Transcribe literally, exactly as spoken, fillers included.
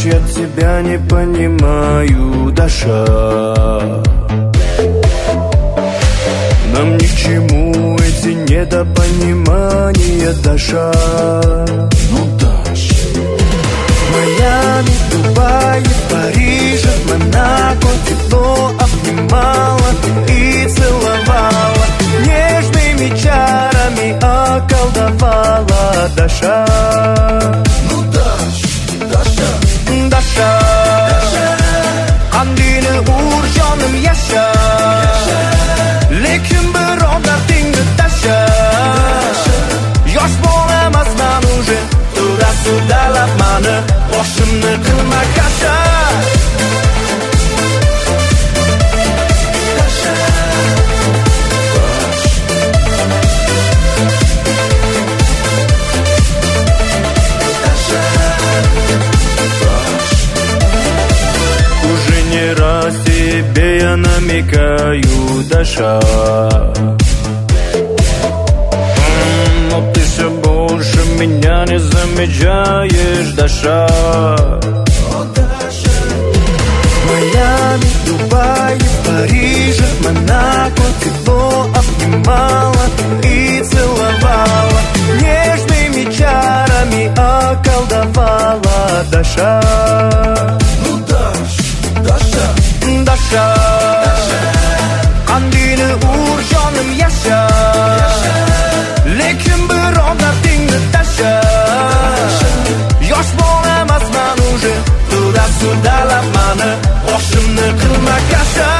я тебя не понимаю, Даша. Нам ни к чему эти недопонимания, Даша. Ну, Даша. Майами, Дубае, Париже, Монако тепло обнимала и целовала, нежными чарами околдовала, Даша. Ну, Даша, Даша, Даша, qandayni urjonim yasha, lekin birov dardingni tasha. Yosh bolamasman уже, turasidalab mani, boshimni qilma kasha. Уже не раз тебе я намекаю, Даша. Но ты все больше меня не замечаешь, Даша. Майами, Дубае, Париже, Монако тепло обнимала и целовала, нежными чарами околдовала, Даша. ну, Даша, Даша, Даша, qandayni urjonim yasha, lekin birov dardingni tasha. Yosh bolamasman уже, turasudalab mani, boshimni qilma kasha.